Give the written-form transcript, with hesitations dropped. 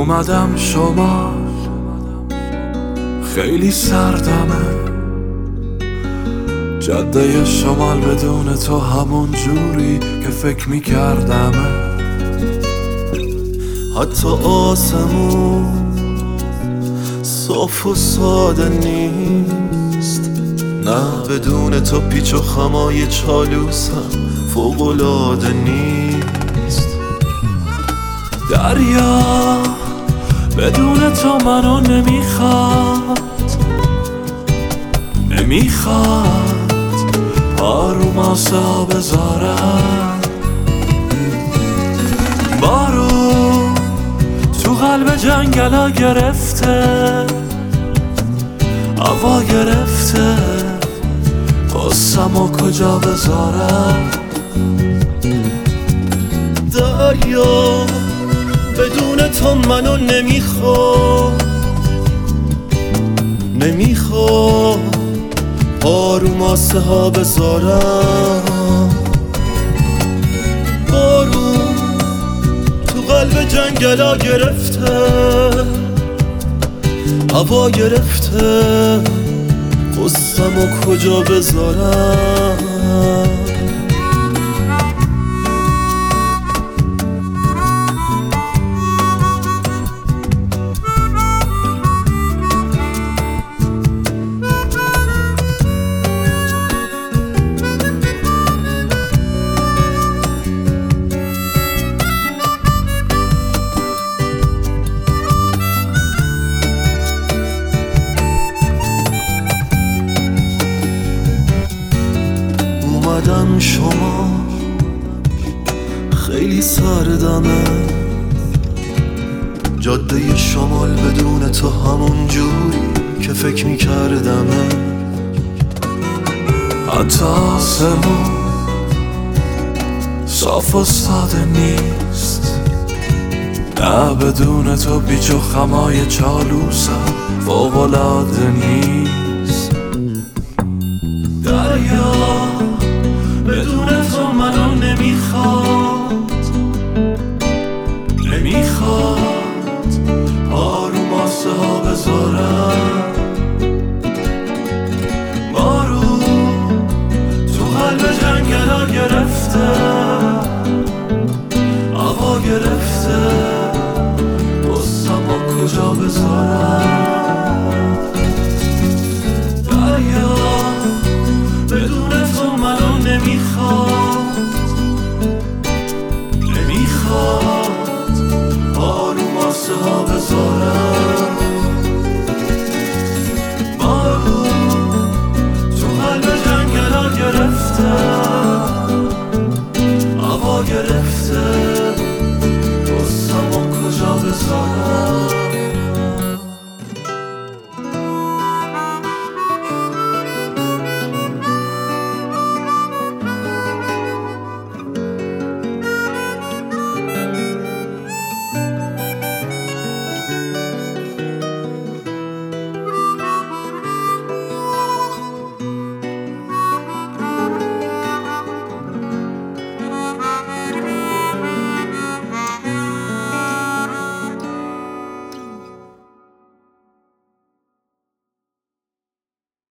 اومدم شمال، خیلی سردمه. جاده شمال بدون تو همون جوری که فکر میکردمه. حتی آسمون صاف و ساده نیست، نه بدون تو پیچ و خمای چالوسم فوق‌العاده نیست. دریا بدون تو منو نمیخواد پارو ماسه ها بذارم. بارون تو قلب جنگلا گرفته، هوا گرفته، قصه‌مو کجا بذارم. دریا بدون تو منو نمیخواد پارو ماسه ها بذارم. بارون تو قلب جنگلا گرفته، هوا گرفته، قصه‌مو کجا بذارم. اومدم شما خیلی سردمه. جاده شمال بدون تو همون جوری که فکر میکردمه. حتی آسمون صاف و ساده نیست، نه بدون تو پیچ و خمای چالوسم فوق‌العاده نیست. دریا بدون تو منو نمیخواد پارو ماسه ها بذارم.